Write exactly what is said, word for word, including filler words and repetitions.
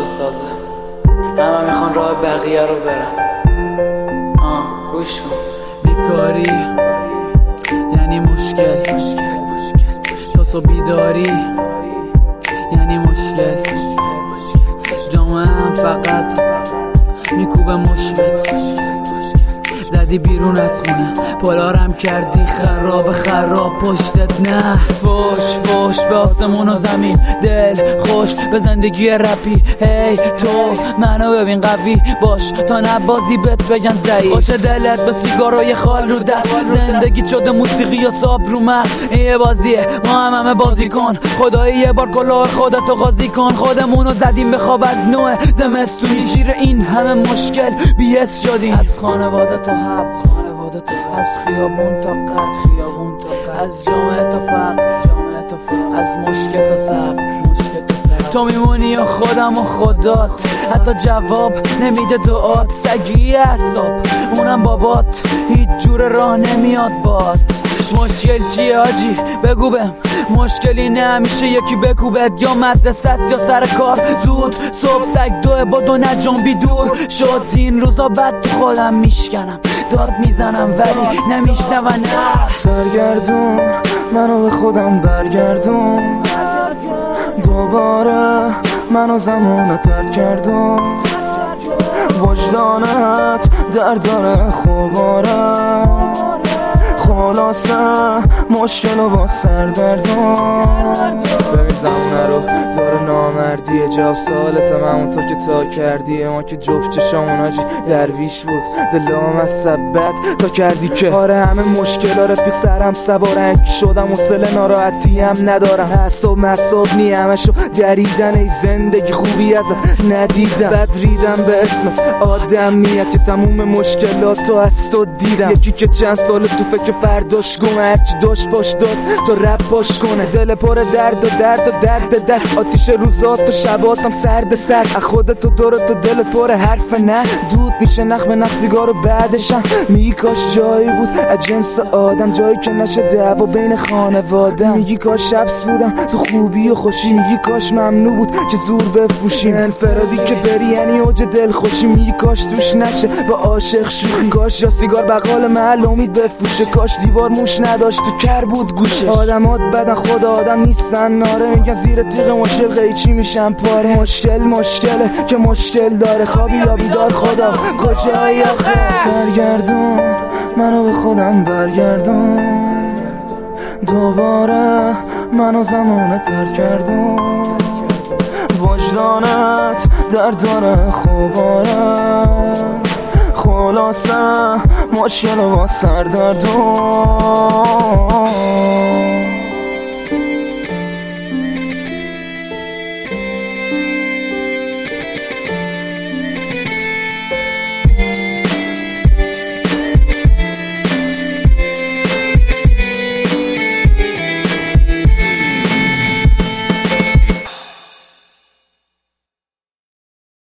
بسازه. همه میخوان راه بقیه رو برن. آه گوش کن. بیکاری یعنی مشکل، تو صبح بیداری یعنی مشکل. جامعه هم فقط میکوبه مشفت. زدی بیرون از خونه، پلارم کردی خراب خراب پشتت. نه فوش فوش به آسمون و زمین، دل خوش به زندگی رپی. هی تو منو ببین قوی باش تا نبازی بهت بگن ضعیف. باشه دلت به سیگارای خال رو دست، زندگی شده موسیقی یا ساب رو مغز. این یه بازیه ما هم همه بازی کن، خدایی یه بار کلاه خودتو قاضی کن. خودمونو زدیم به خواب از نوع زمستونی، شیر این همه مشکل بی‌اس شدیم. از خانواده تا حبس، خانواده تا از خیابون تا قد، خیابون تا قد، از جامعه تا فقر، جامعه تا فقر، از مشکل تا صبر، مشکل تا صبر. تو میمونی و خودم و خدات، حتی جواب نمیده دعات. سگی اعصاب اونم بابات، هیچ جور راه نمیاد باد. مشکل چیه آجی بگو بهم، مشکلی نه همیشه یکی بکوبت، یا مدرسه است یا سر کار زود. صبح سگ دوه با دو نجنبی دور شد. این روزا بد تو خودم میشکنم، داد میزنم ولی نمیشنون. سرگردون منو به خودم برگردون، دوباره منو زمان ترد کردون. وجدانت در داره خوباره، خلاصه مشکل و با سردردون. ببین زمونه رو داره نامردیه، جواب سالت همون تو که تا کردیه. ما که جفت چشامون آجی درویش بود، دلام از سبت تا کردی که آره همه مشکل ها رفیق سرم سوارن. کی شدم و سله ناراحتی هم ندارم، حساب محساب نی همشو دریدن. ای زندگی خوبی ازت ندیدم، بد ریدم به اسمت آدم میاد که تموم مشکلاتو از تو دیدم. یکی که چند سال تو فکر فرداش گمه، هرچی داشت باش داد تو رپ باش کنه. دل پر درد و درد و درد در آتیش روزات و شباتم سرد سر. از خودت و دورت و دلت پر حرف نه، دود میشه نخ به نخ سیگارو بعدشم. میگی کاش جایی بود از جنس آدم، جایی که نشه دعوا بین خانوادم. میگی کاش حبس بودم تو خوبی و خوشی، میگی کاش ممنوع بود که زور بفروشیم. انفرادی که بری یعنی اوج دل خوشی، میگی کاش توش نشه با عاشق شوخی. کاش یا سیگار بقال محل امید بفروشه، کاش دیوار موش نداشت تو کر بود گوشه. آدمات بدن خود آدم نیستن ناره، میگن زیر تیغ مشکل قیچی میشن پاره. مشکل مشکله که مشکل داره، خوابی یا بیدار خدا کجایی آخه. سرگردون منو به خودم برگردون، دوباره منو زمان ترد کردون. وجدانت در داره خوباره، خلاصه مشکل با سردردون.